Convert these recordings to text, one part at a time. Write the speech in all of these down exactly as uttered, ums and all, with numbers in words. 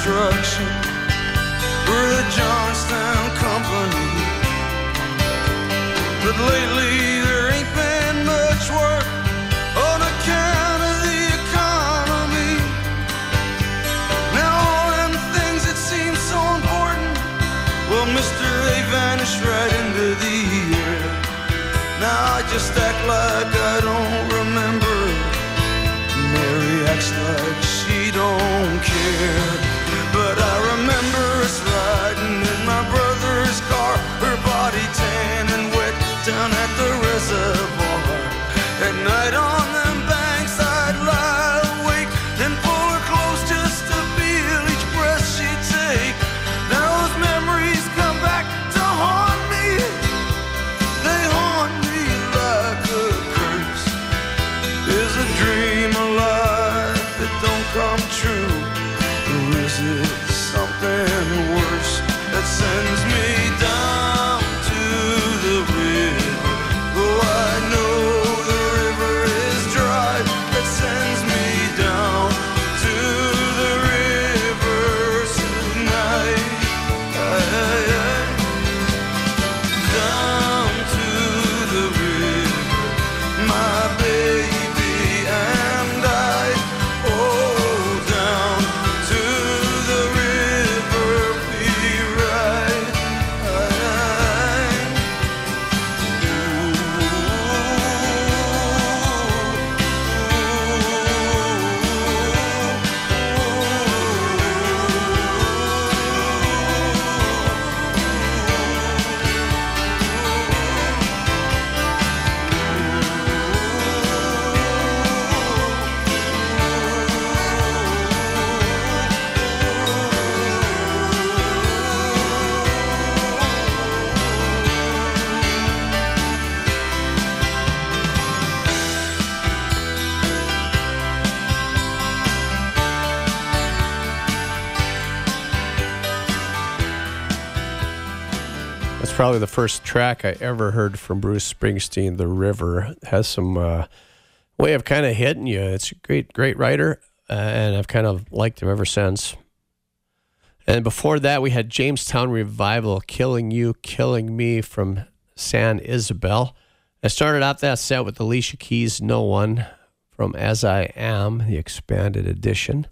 construction for the Johnstown Company. But lately there ain't been much work on account of the economy. Now all them things that seem so important, well, mister, they vanished right into the air. Now I just act like I don't remember. Mary acts like she don't care. But I remember us riding in my brother's car, her body tan and wet down at the reservoir. At night on them banks I'd lie awake and pull her close just to feel each breath she'd take. Now those memories come back to haunt me. They haunt me like a curse. Is a dream alive that don't come true? Or is it something worse that sends me down to the river? Oh, I know the river is dry. That sends me down to the river tonight. Aye, aye, aye. Down to the river, my baby and I. Oh, down to the river we ride. Aye. That's probably the first track I ever heard from Bruce Springsteen, The River. It has some uh, way of kind of hitting you. It's a great, great writer, uh, and I've kind of liked him ever since. And before that, we had Jamestown Revival, Killing You, Killing Me from San Isabel. I started out that set with Alicia Keys' No One from As I Am, the expanded edition.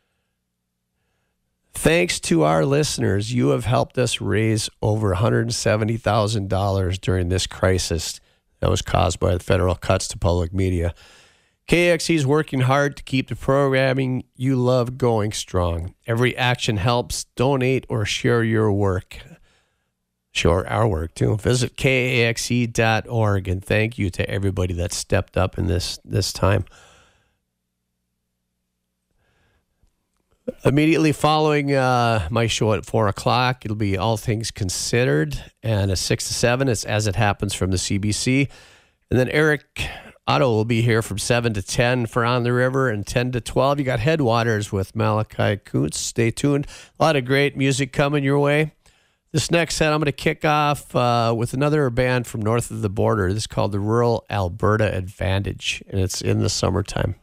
Thanks to our listeners, you have helped us raise over one hundred seventy thousand dollars during this crisis that was caused by the federal cuts to public media. K X E is working hard to keep the programming you love going strong. Every action helps. Donate or share your work. Share our work, too. Visit K A X E dot org, and thank you to everybody that stepped up in this, this time. Immediately following uh, my show at four o'clock, it'll be All Things Considered. And at six to seven, it's As It Happens from the C B C. And then Eric Otto will be here from seven to ten for On the River. And ten to twelve, you got Headwaters with Malachi Kuntz. Stay tuned. A lot of great music coming your way. This next set, I'm going to kick off uh, with another band from north of the border. This is called the Rural Alberta Advantage. And it's in the summertime.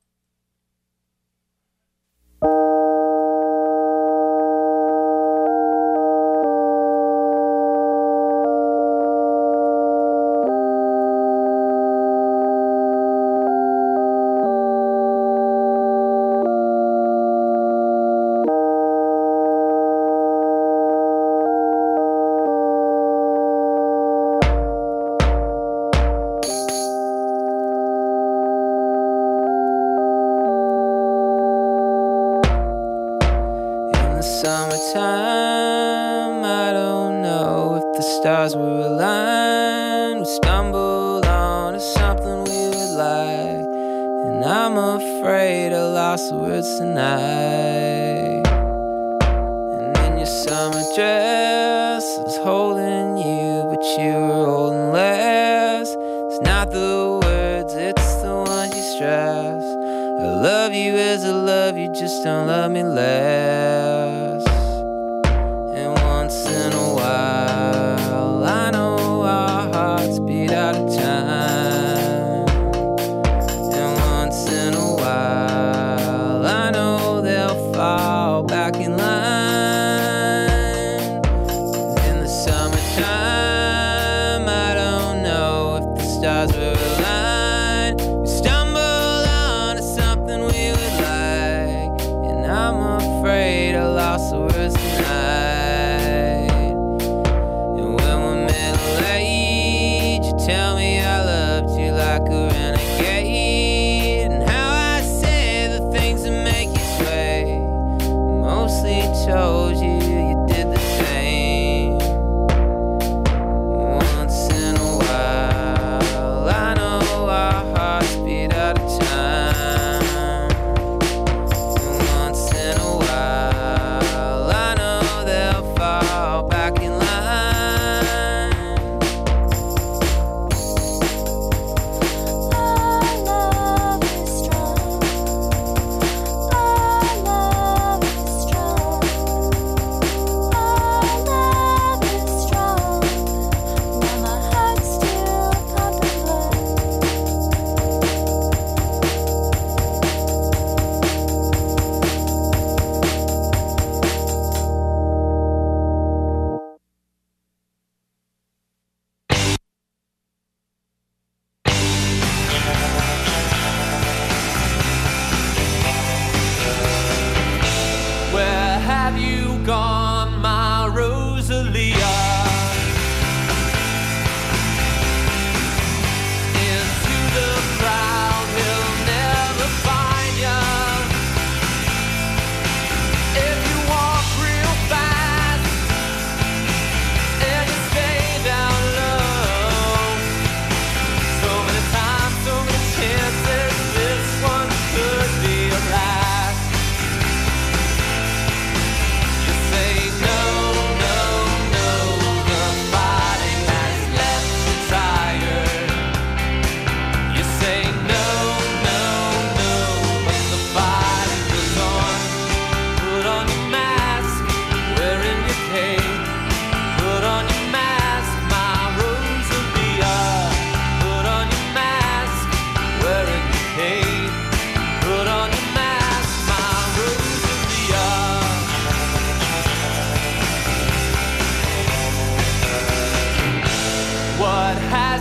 Summertime, I don't know if the stars were aligned. We stumbled onto something we would like, and I'm afraid I lost the words tonight. And in your summer dress, I was holding you, but you were holding less. It's not the words, it's the ones you stress. I love you as I love you, just don't love me less. And once in a while, I know our hearts beat out of time. And once in a while, I know they'll fall back in line.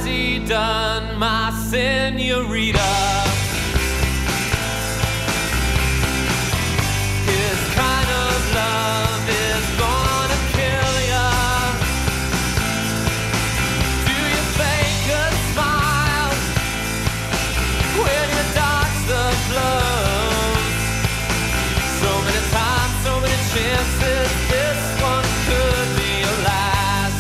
has he done, my senorita? His kind of love is gonna kill ya. Do you fake a smile when you dodge the blows? So many times, so many chances, this one could be your last.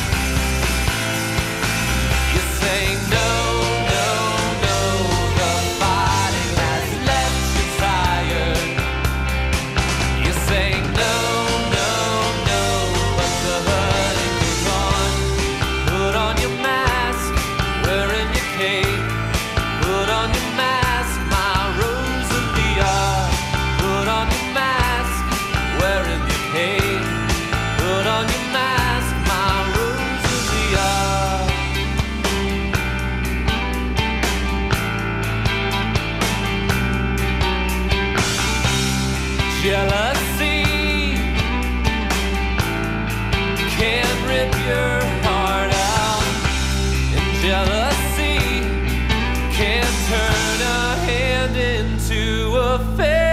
You say no, no, no, the fighting has left you tired. You say no, no, no, but the hurting goes on. Put on your mask, wearing your cape. Put on your mask, my Rosalia. Put on your mask, wearing your cape. Put on your mask, my Rosalia. Jealousy can rip your heart out, and jealousy can turn a hand into a face.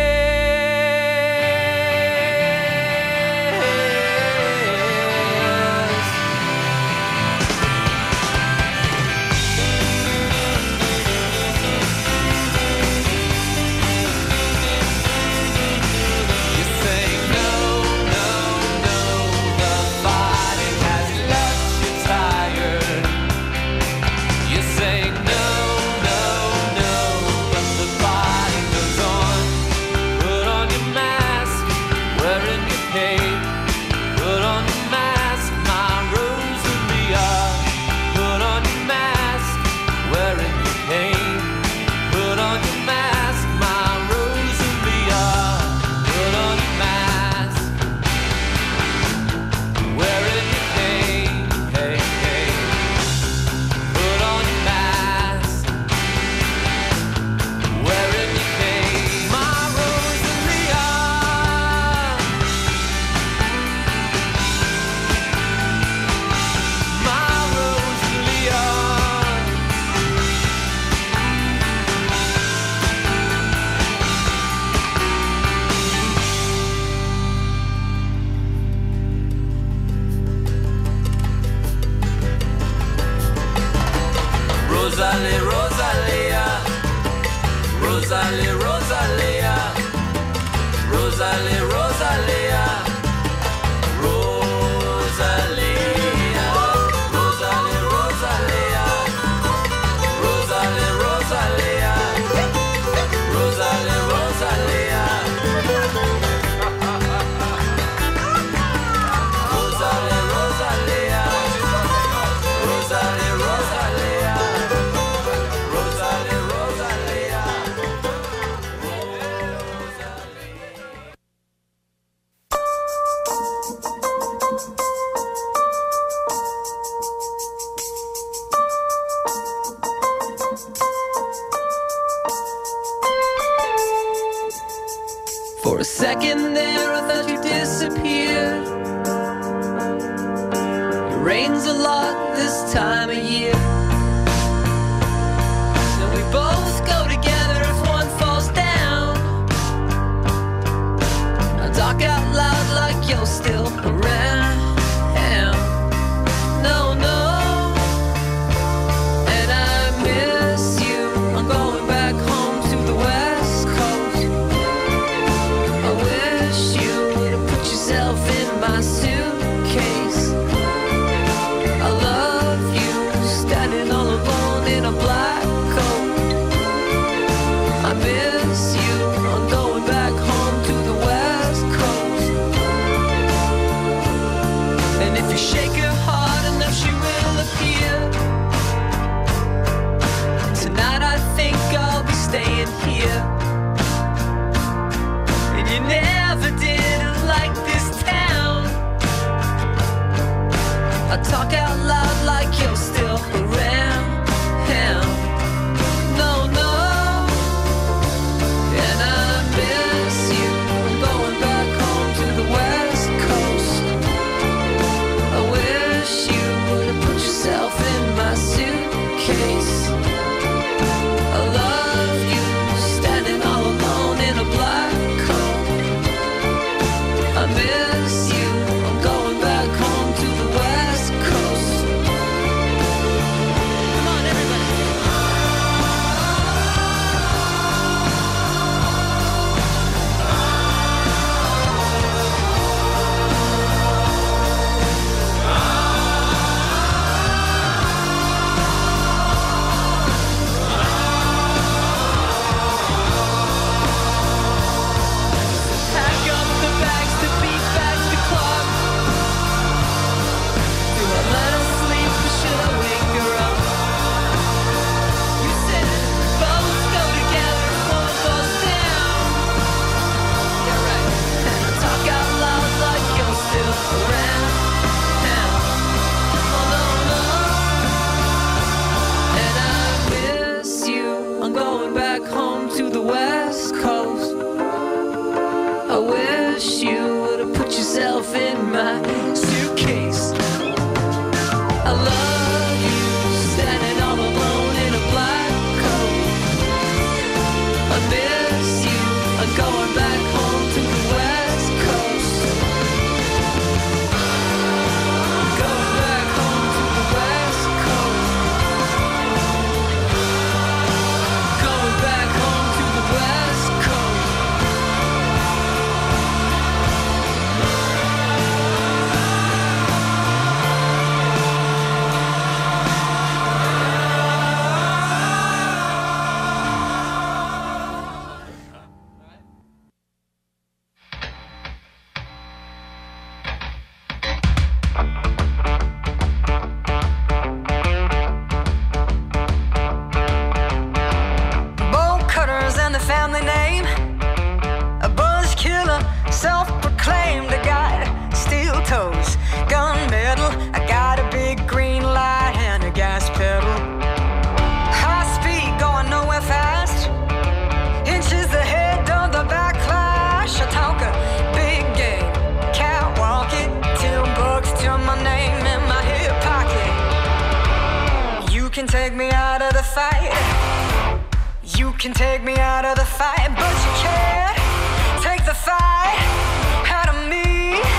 You say no, no, no, the fighting has left you tired. You say no, no, no, but the fighting goes on. Put on your mask, wearing your cape. Put on your mask, my Rosalia. Put on your mask, wearing your cape. Put on your mask, my Rosalia. Put on your mask, wearing your cape. Hey, hey. Put on your mask, wearing your cape. My Rosalia. My Rosalia. Rosalie, Rosalia, Rosalie, Rosalia, Rosalie, Rosalia, Rosalia, Rosalie, Rosalia, Rosalie, Rosalia, Rosalie, Rosalia, Rosalie, Rosalia, Rosalie, Rosalia. Rosalie, Rosalia. For a second there, I thought you disappeared. It rains a lot this time of year, and we both go together if one falls down. I talk out loud like you're still around. No, no, and I miss you. I'm going back home to the West Coast. I wish you would have put yourself in my suitcase. I love you, standing all alone in a black coat. I miss you, I'm going back home to the West Coast. And if you shake her hard enough, she will appear. Tonight I think I'll be staying here. And you never did like this town. I talk out loud like you're still around. No, no, and I miss you. I'm going back home to the West Coast. I wish you would have put yourself in my suit. can take me out of the fight. You can take me out of the fight, but you can't take the fight out of me.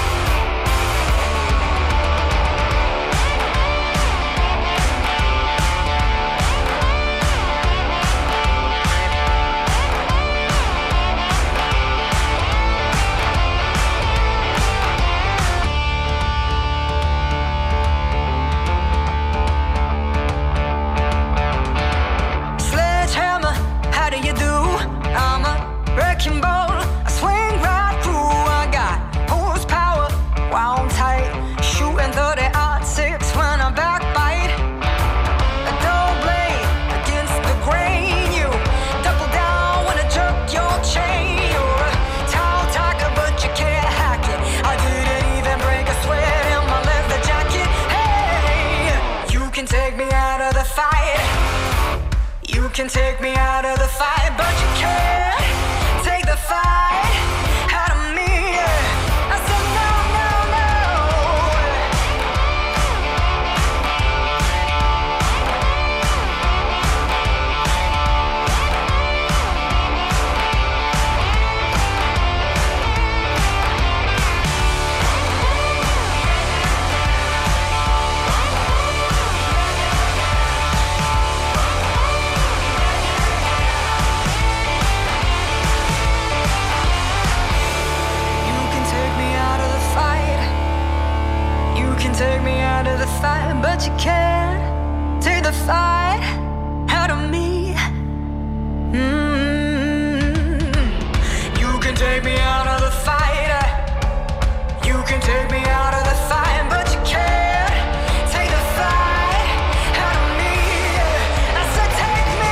Wrecking ball, I swing right through. I got horsepower, wound tight, shooting thirty aught six when I backbite. A dull blade against the grain. You double down when I jerk your chain. You're a tall tiger, but you can't hack it. I didn't even break a sweat in my leather jacket. Hey, you can take me out of the fight. You can take me out of the fight, but you can't take the fight out of me. I said no, no, no. Take me out of the fight, but you can't take the fight out of me. Mm-hmm. You can take me out of the fight. You can take me out of the fight, but you can't take the fight out of me. I said take me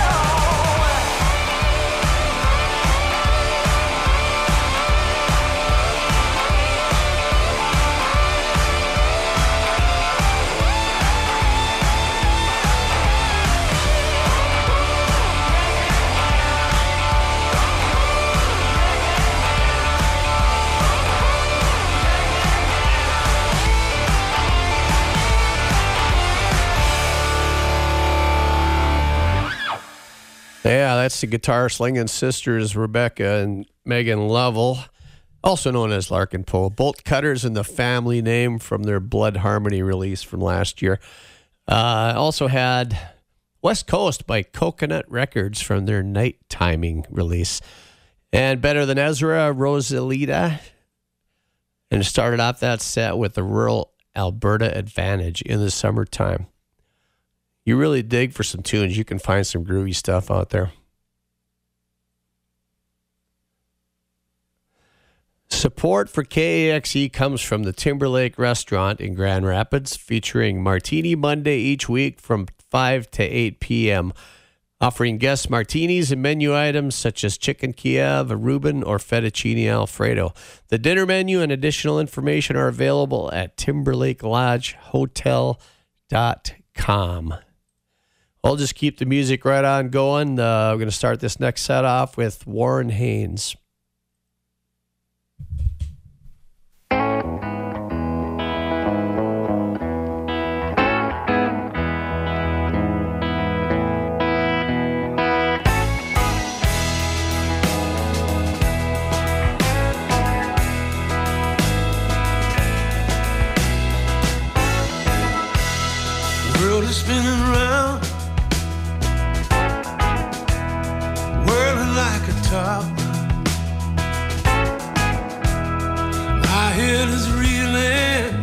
Yeah, that's the guitar slinging sisters, Rebecca and Megan Lovell, also known as Larkin Poe. Bolt Cutters in the family name from their Blood Harmony release from last year. Uh, also had West Coast by Coconut Records from their Night Timing release. And Better Than Ezra, Rosalita. And started off that set with the Rural Alberta Advantage in the Summertime. You really dig for some tunes, you can find some groovy stuff out there. Support for K A X E comes from the Timberlake Restaurant in Grand Rapids, featuring Martini Monday each week from five to eight p.m., offering guest martinis and menu items such as chicken Kiev, a Reuben, or fettuccine Alfredo. The dinner menu and additional information are available at timberlake lodge hotel dot com. I'll just keep the music right on going. Uh, we're going to start this next set off with Warren Haynes. The world is spinning around, whirling like a top. My head is reeling,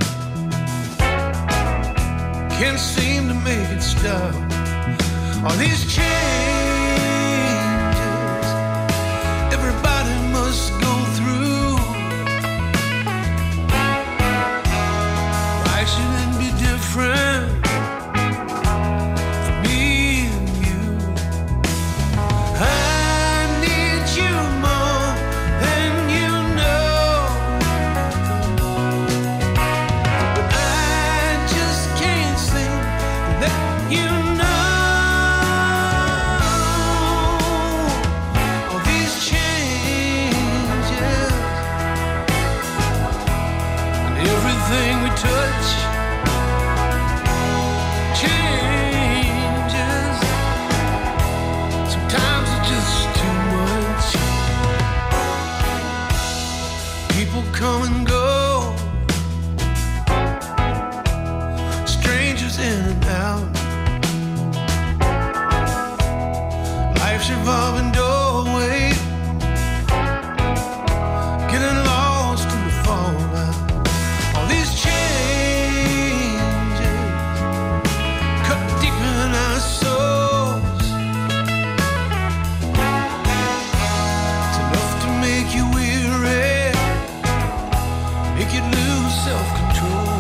can't seem to make it stop. All these changes, everybody must go through. Why should it be different? You know revolving doorway, getting lost in the fallout. All these changes cut deep in our souls. It's enough to make you weary, make you lose self-control.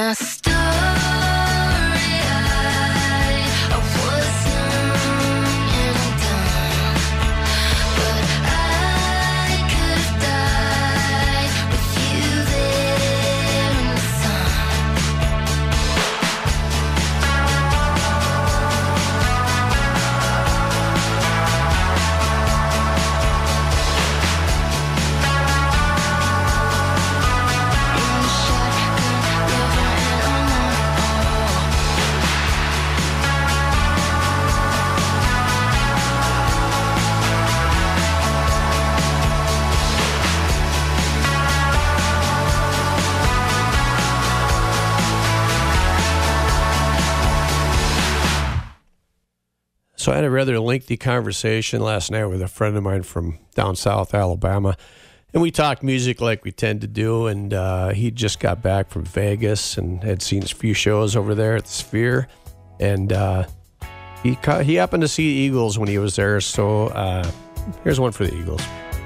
my story. I, I was young and dumb, but I could have died with you there in the sun. In the shotgun, lover, and I'm on. So I had a rather lengthy conversation last night with a friend of mine from down south Alabama, and we talked music like we tend to do. And uh, he just got back from Vegas and had seen a few shows over there at the Sphere, and uh, he ca- he happened to see Eagles when he was there. So uh, here's one for the Eagles.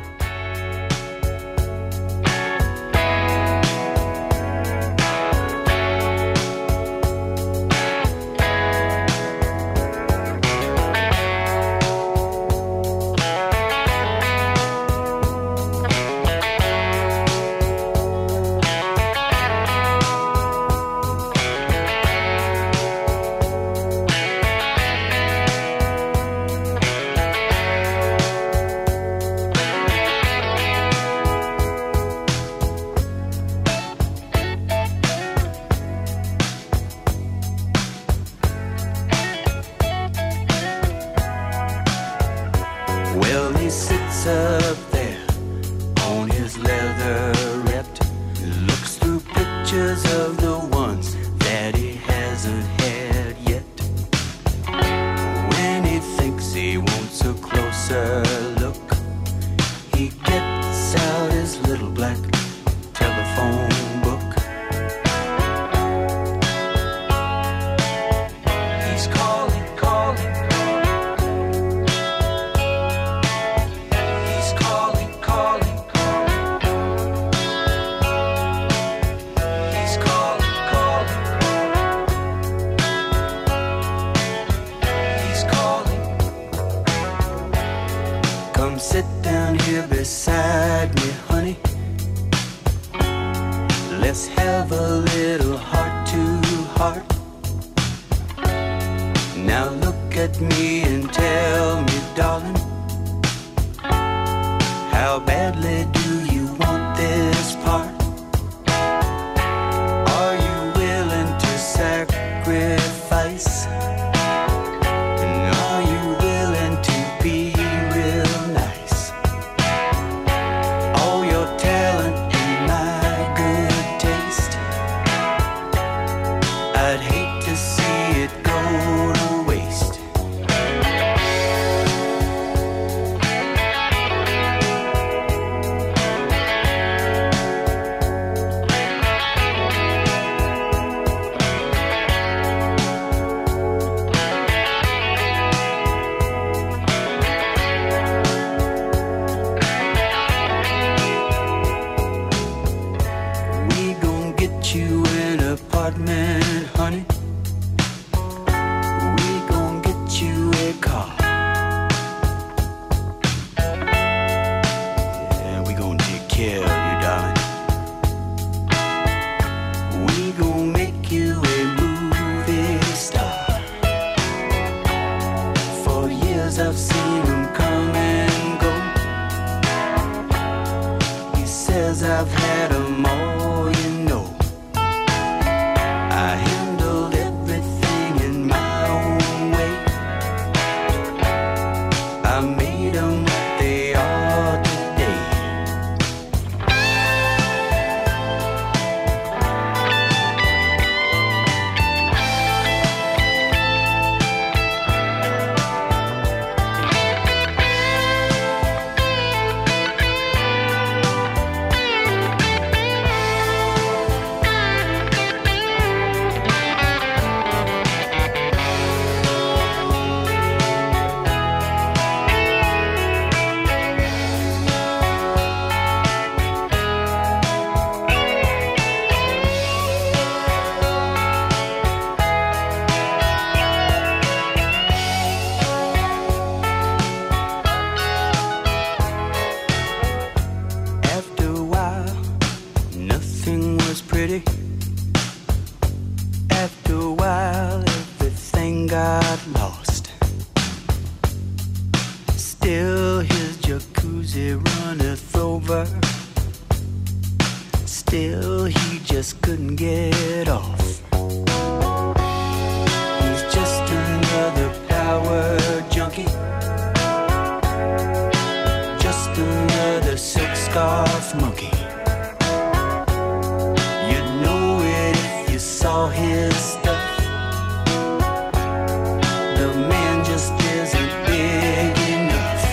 Well, he sits up there on his leatherette, looks through pictures of the ones that he hasn't had yet. When he thinks he wants a closer look, he gets out his little black telephone book. He's calling, calling, calling. He's calling, calling, calling. He's calling, calling, calling. He's calling. Come sit down here beside me, honey. Let's have a little heart to heart. Now look at me and tell me, darling, how badly do you want this part? Are you willing to sacrifice? And are you willing to be real nice? All your talent and my good taste, I'd hate to see it go to waste. We gon' get you an apartment, honey. We gon' get you a car. Yeah, we gon' take care of you, darling. We gon' make you a movie star. For years I've seen him come and go. He says I've had 'em all, you know. I handled everything in my own way. I made 'em what they are today. jacuzzi runneth over. Still, he just couldn't get off. He's just another power junkie, just another six-scarf monkey. You'd know it if you saw his stuff. The man just isn't big enough.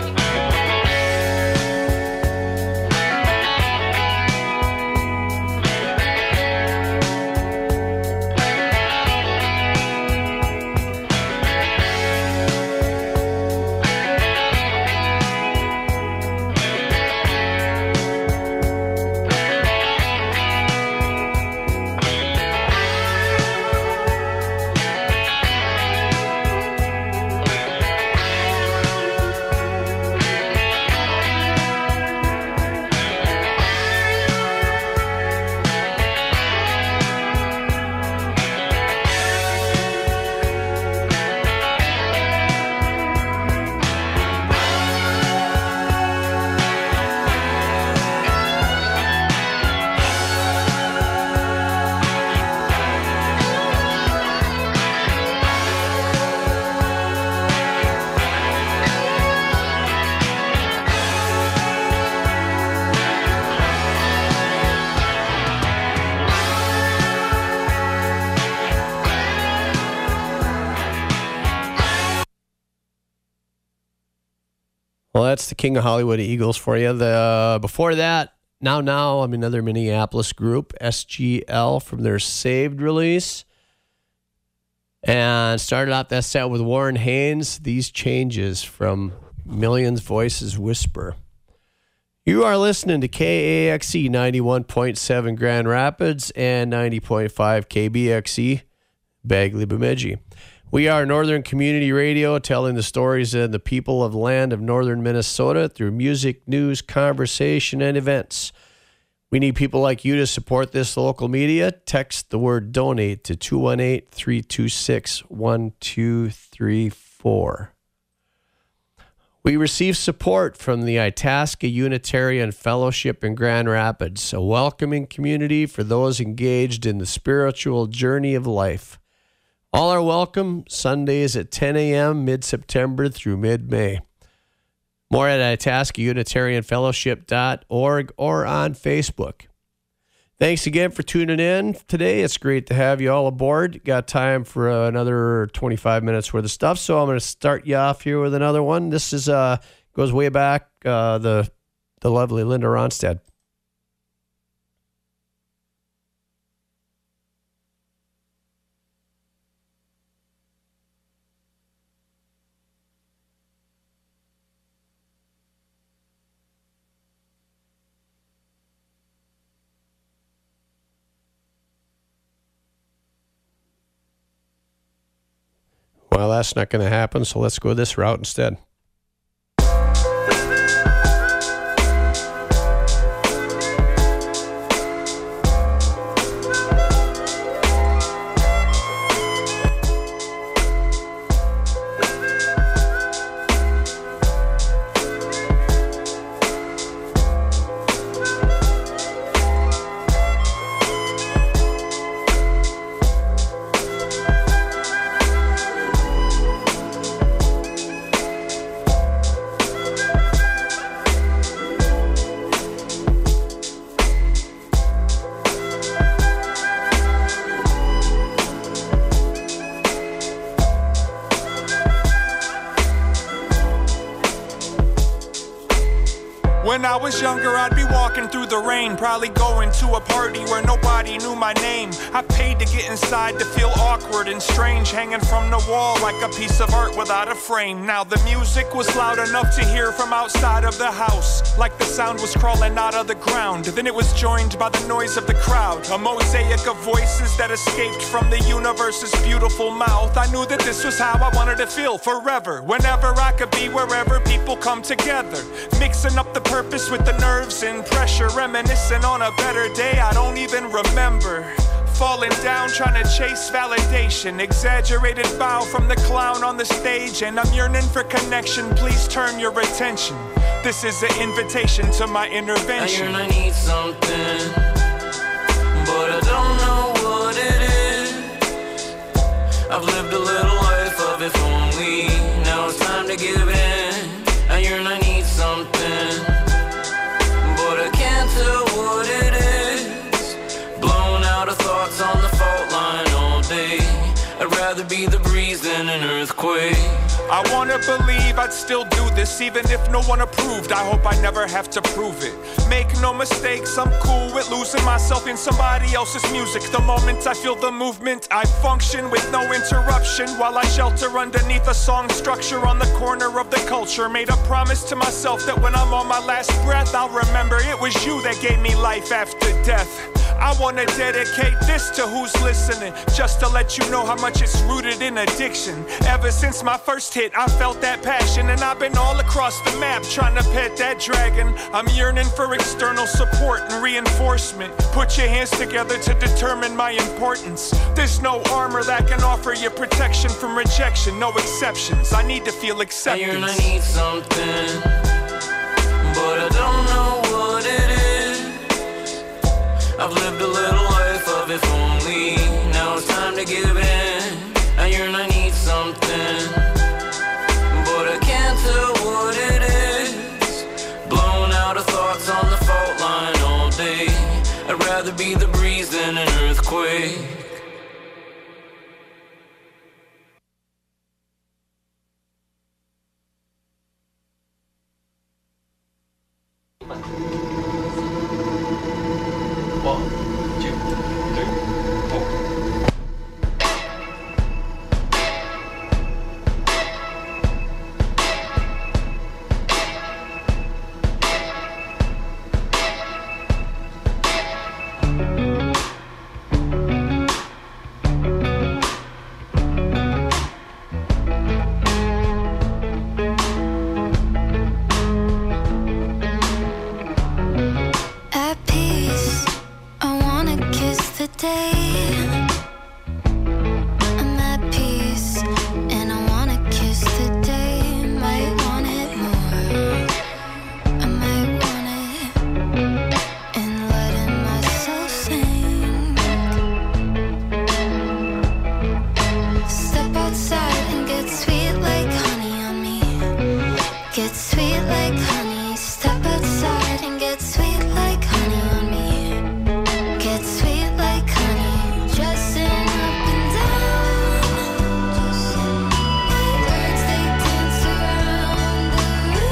Well, that's the King of Hollywood Eagles for you. The uh, before that, Now Now, I'm another Minneapolis group, S G L, from their Saved release. And started out that set with Warren Haynes, These Changes, from Millions Voices Whisper. You are listening to K A X E ninety-one point seven Grand Rapids and ninety point five K B X E Bagley Bemidji. We are Northern Community Radio, telling the stories of the people of the land of northern Minnesota through music, news, conversation, and events. We need people like you to support this local media. Text the word donate to two one eight, three two six, one two three four. We receive support from the Itasca Unitarian Fellowship in Grand Rapids, a welcoming community for those engaged in the spiritual journey of life. All are welcome, Sundays at ten a.m., mid-September through mid-May. More at Itasca Unitarian Fellowship dot org or on Facebook. Thanks again for tuning in today. It's great to have you all aboard. Got time for uh, another twenty-five minutes worth of stuff, so I'm going to start you off here with another one. This is uh goes way back, uh, the the lovely Linda Ronstadt. Well, that's not going to happen, so let's go this route instead. When I was younger, I'd be walking through the rain, probably going to a party where nobody knew my name. I paid to get inside to feel awkward and strange, hanging from the wall like a piece of art without a frame. Now the music was loud enough to hear from outside of the house, like the sound was crawling out of the ground. Then it was joined by the noise of the crowd, a mosaic of voices that escaped from the universe's beautiful mouth. I knew that this was how I wanted to feel forever, whenever I could be, wherever people come together, mixing up the purpose with the nerves and pressure, reminiscing on a better day I don't even remember. Falling down trying to chase validation, exaggerated bow from the clown on the stage, and I'm yearning for connection, please turn your attention. This is an invitation to my I intervention. yearn, I need something, but I don't know what it is. I've lived a little life of if only. Now it's time to give in. I yearn, I need something, but I can't tell what it is. Blown out of thoughts on the fault line all day. I'd rather be the breeze than an earthquake. I wanna believe I'd still do this even if no one approved. I hope I never have to prove it. Make no mistakes, I'm cool with losing myself in somebody else's music. The moment I feel the movement, I function with no interruption while I shelter underneath a song structure on the corner of the culture. Made a promise to myself that when I'm on my last breath, I'll remember it was you that gave me life after death. I wanna dedicate this to who's listening, just to let you know how much it's rooted in addiction. Ever since my first hit, I felt that passion, and I've been all across the map trying to pet that dragon. I'm yearning for external support and reinforcement. Put your hands together to determine my importance. There's no armor that can offer you protection from rejection, no exceptions. I need to feel acceptance. I yearn, I need something, but I don't know what it is. I've lived a little life of if only. Now it's time to give in. I yearn, I need something, but I can't tell what it is. Blown out of thoughts on the fault line all day. I'd rather be the breeze than an earthquake. At peace, I wanna kiss the day. I'm at peace, and I wanna kiss the day. Might want it more. I might want it, and letting myself sink. Step outside and get sweet like honey on me. Get sweet like honey. Step outside and get sweet like honey on me. Get sweet like honey. Dressing up and down. My words, they dance around the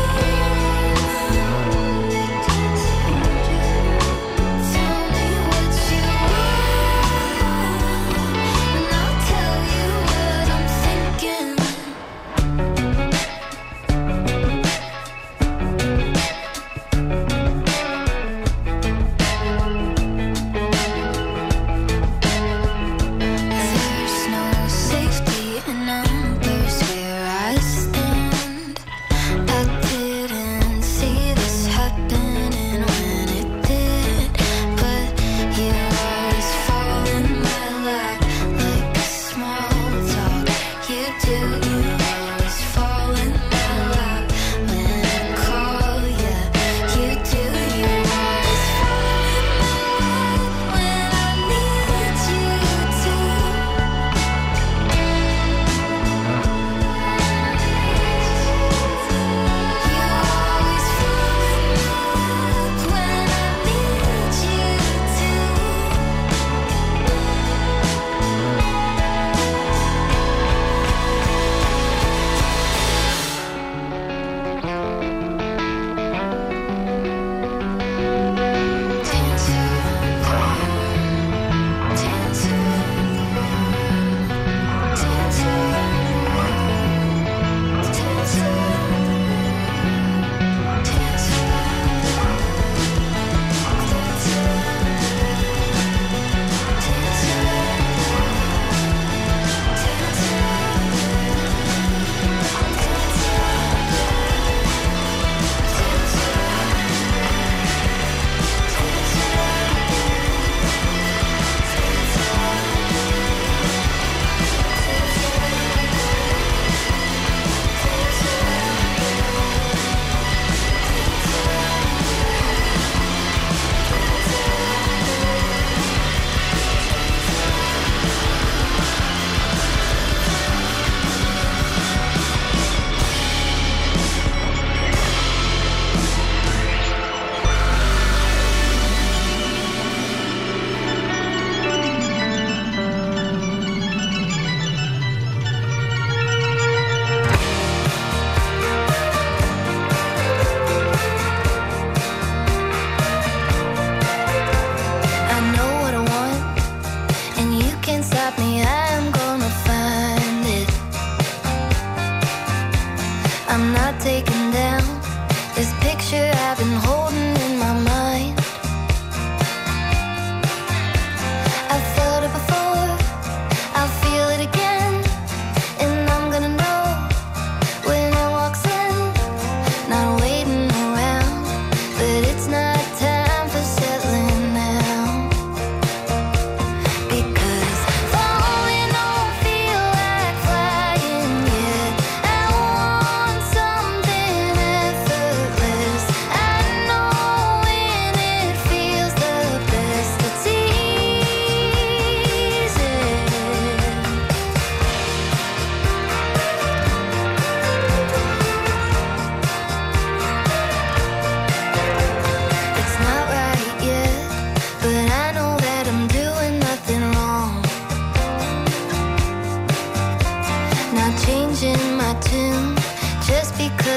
room. Tell me what you want, and I'll tell you what I'm thinking.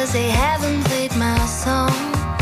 'cause they haven't played my song.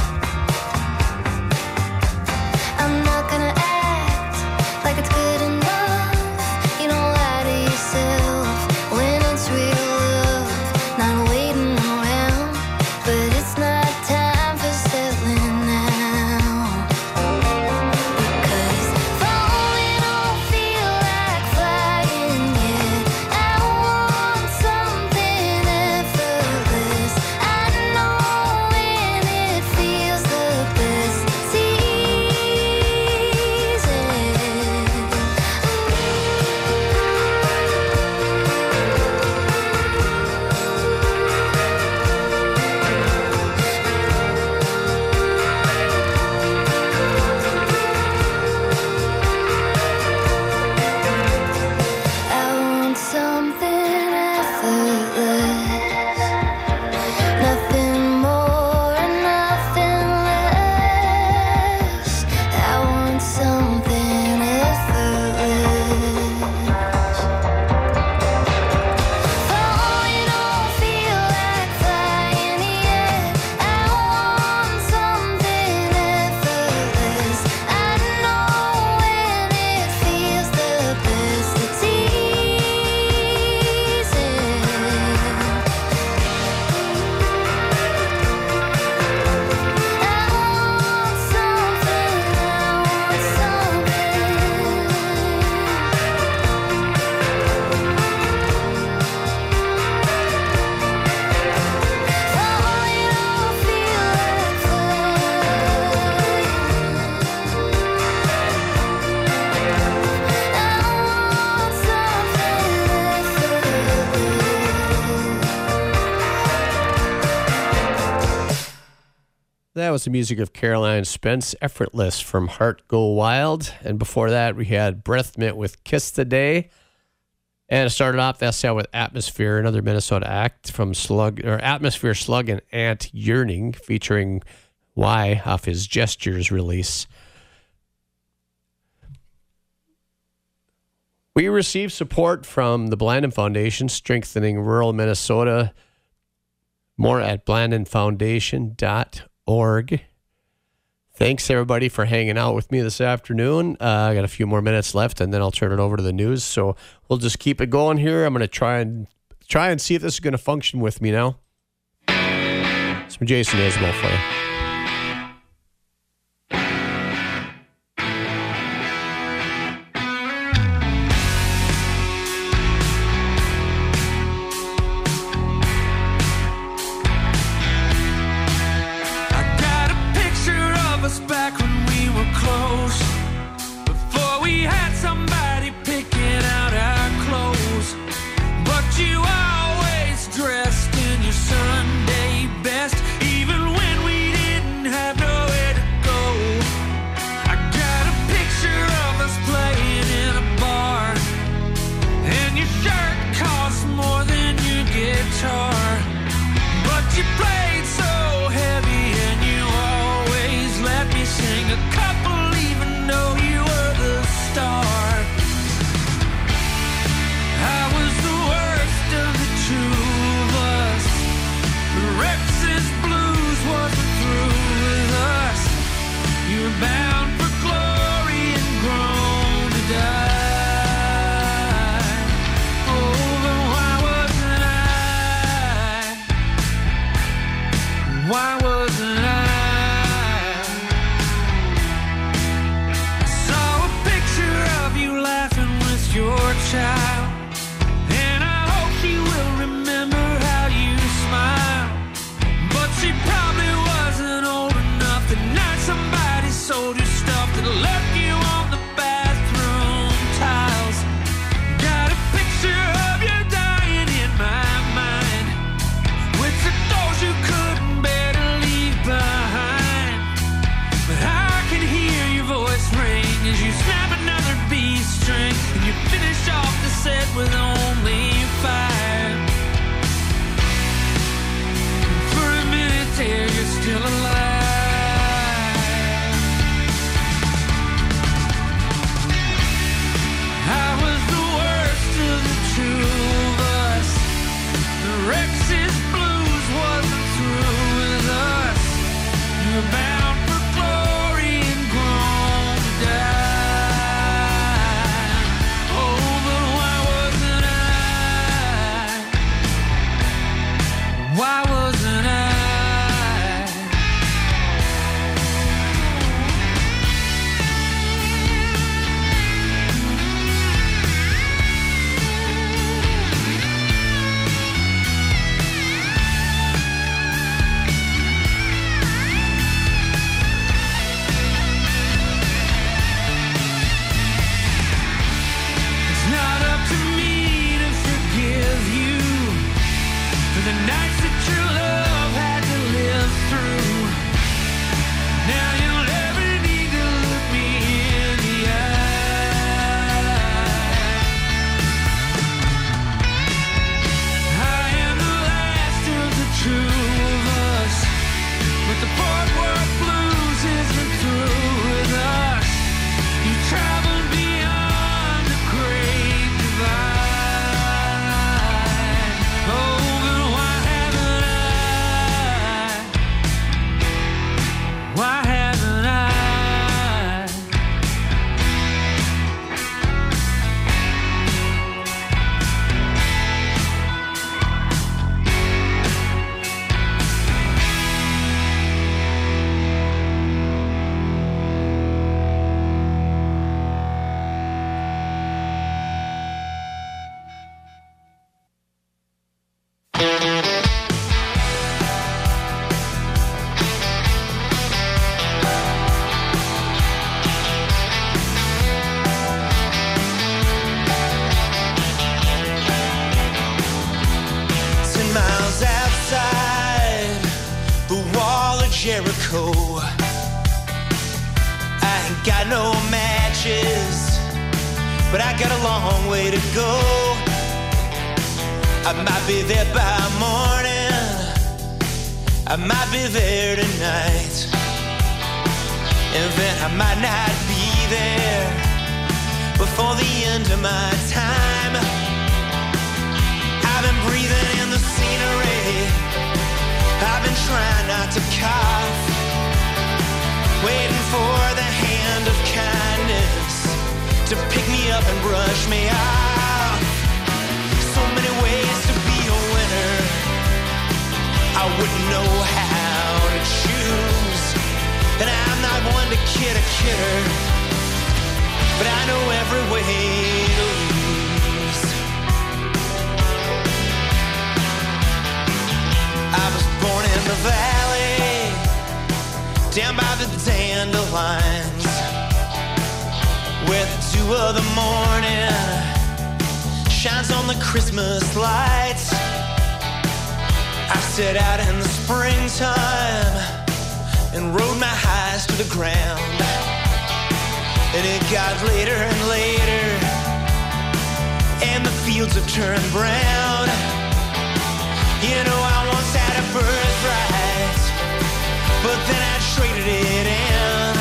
I'm not gonna act like it's good enough. You don't lie to yourself when it's real love. Not waiting around, but it's not time for settling now. Because falling don't feel like flying yet. I want something effortless. I know when it feels the best. It's easy. I want something effortless. Nothing more and nothing less. I want something effortless. Falling don't feel like flying yet. I want something effortless. I know when it feels the best. It's easy. I want something. I want something. Falling don't feel like flying. I want something effortless. That was the music of Caroline Spence, Effortless from Heart Go Wild. And before that, we had Breath Mint with Kiss the Day. And it started off that set with Atmosphere, another Minnesota act from Slug, or Atmosphere, Slug, and Ant Yearning, featuring Y off his Gestures release. We received support from the Blandin Foundation, strengthening rural Minnesota. More at blandin foundation dot org. Thanks, everybody, for hanging out with me this afternoon. Uh, I got a few more minutes left, and then I'll turn it over to the news. So we'll just keep it going here. I'm going to try and try and see if this is going to function with me now. Some Jason Isbell for you. I got a picture of us back when we were close, before we had somebody picking out our clothes. But you always dressed in your Sunday best, even when we'd Jericho. I ain't got no matches, but I got a long way to go. I might be there by morning, I might be there tonight, and then I might not be there before the end of my time. I've been breathing in the scenery, I've been trying not to cough, waiting for the hand of kindness to pick me up and brush me off. So many ways to be a winner, I wouldn't know how to choose. And I'm not one to kid a kidder, but I know every way to lose. I was born in the valley, down by the dandelions, where the dew of the morning shines on the Christmas lights. I set out in the springtime and rode my highs to the ground, and it got later and later, and the fields have turned brown. You know, I once had a birthright, but then I traded it in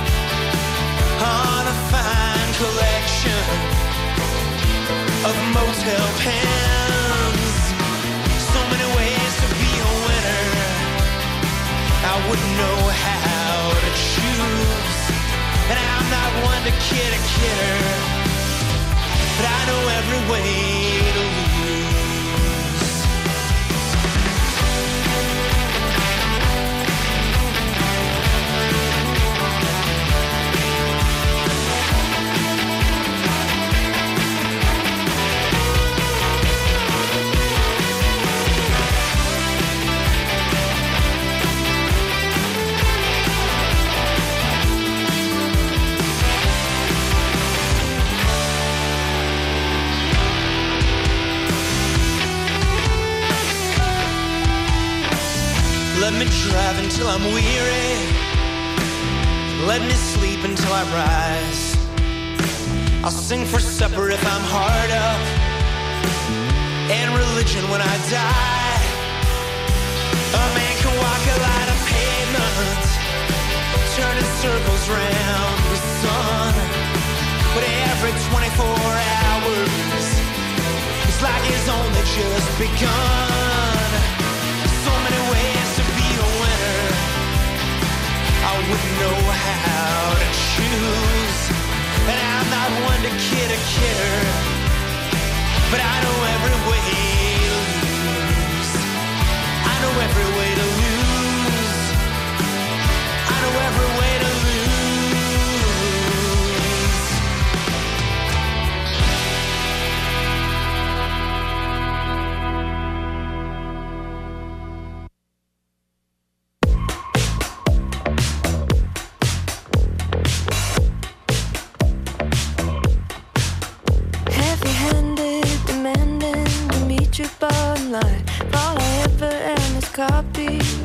on a fine collection of motel pens. So many ways to be a winner, I wouldn't know how to choose. And I'm not one to kid a kidder, but I know every way to lose. Let me drive until I'm weary, let me sleep until I rise. I'll sing for supper if I'm hard up, and religion when I die. A man can walk a line of pavement, turning circles round the sun, but every twenty-four hours it's like it's only just begun. So many ways to be a winner, I wouldn't know how to choose. And I'm not one to kid a kidder, but I know every way to lose. I know every way to lose. I know every way to lose. Bottom line, all I ever am is copies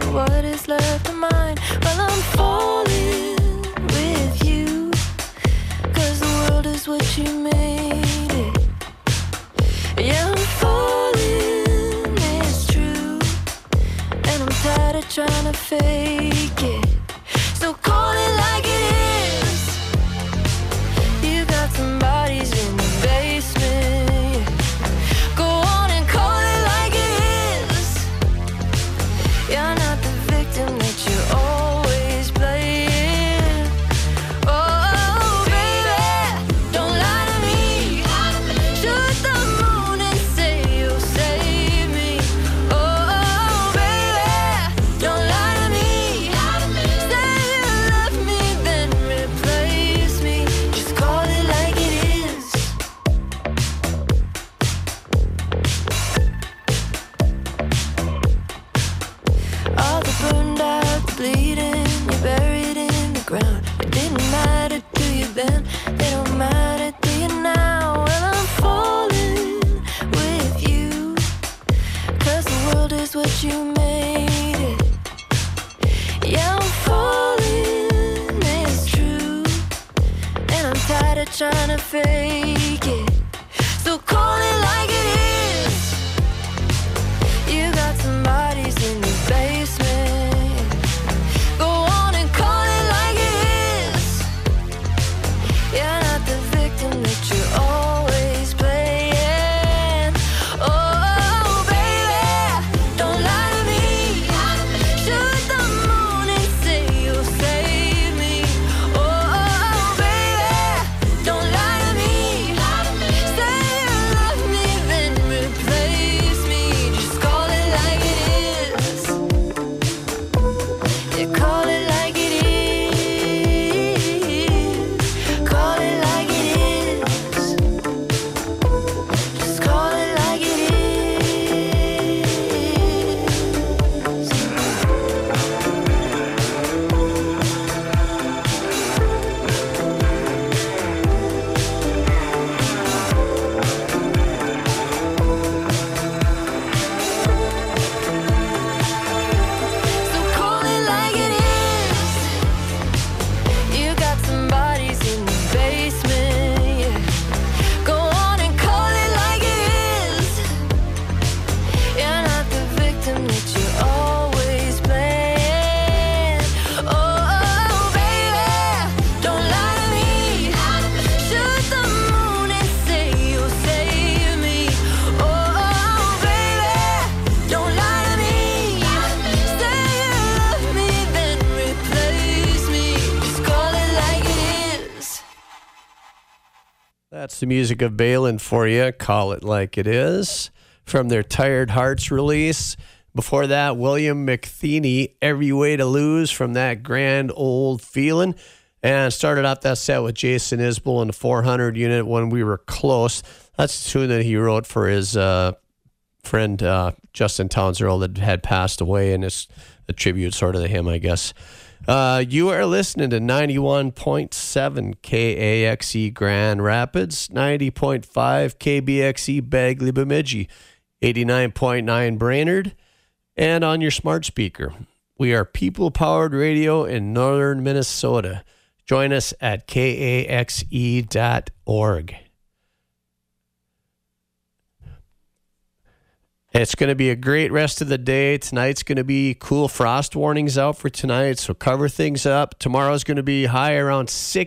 trying to fake it. So call it like it is. You got some bodies in your basement. Go on and call it like it is. You're not the victim that you're always playing. Oh, baby, don't lie to me. Shoot the moon and say you'll save me. Oh, baby, don't lie to me. Say you love me, then replace me. Just call it like it is. You call it like it is. Call it like it is. Just call it like it is. So call it like it is. You got some bodies in the basement. Yeah. Go on and call it like it is. You're not the victim that you're always playing. Oh, baby, don't lie to me. Shoot the moon and say you'll save me. Oh, baby, don't lie to me. Say you love me, then replace me. Just call it like it is. That's the music of Balin for you. Call it like it is. From their Tired Hearts release. Before that, William McTheany, Every Way to Lose, from that Grand Old Feeling. And started off that set with Jason Isbell and the four hundred unit, When We Were Close. That's the tune that he wrote for his uh, friend uh, Justin Townes Earl that had passed away, and it's a tribute sort of to him, I guess. Uh, you are listening to ninety-one point seven K A X E Grand Rapids, ninety point five K B X E Bagley Bemidji, eighty-nine point nine Brainerd, and on your smart speaker. We are people-powered radio in northern Minnesota. Join us at K A X E dot org. It's going to be a great rest of the day. Tonight's going to be cool frost warnings out for tonight, so cover things up. Tomorrow's going to be high around six.